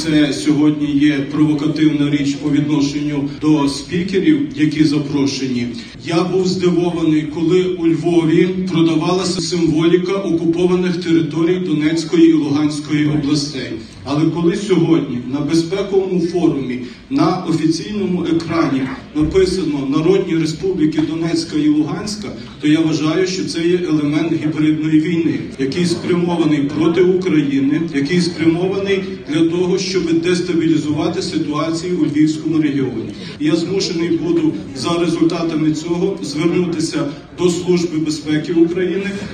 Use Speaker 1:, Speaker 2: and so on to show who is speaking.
Speaker 1: це сьогодні є провокативна річ по відношенню до спікерів, які запрошені. Я був здивований, коли у Львові продавалася символіка окупованих територій Донецької і Луганської областей. Але коли сьогодні на безпековому форумі на офіційному екрані написано «Народні республіки Донецька і Луганська», то я вважаю, що це є елемент гібридної війни, який спрямований проти України, який спрямований для того, щоб дестабілізувати ситуацію у Львівському регіоні. І я змушений буду за результатами цього звернутися до Служби безпеки України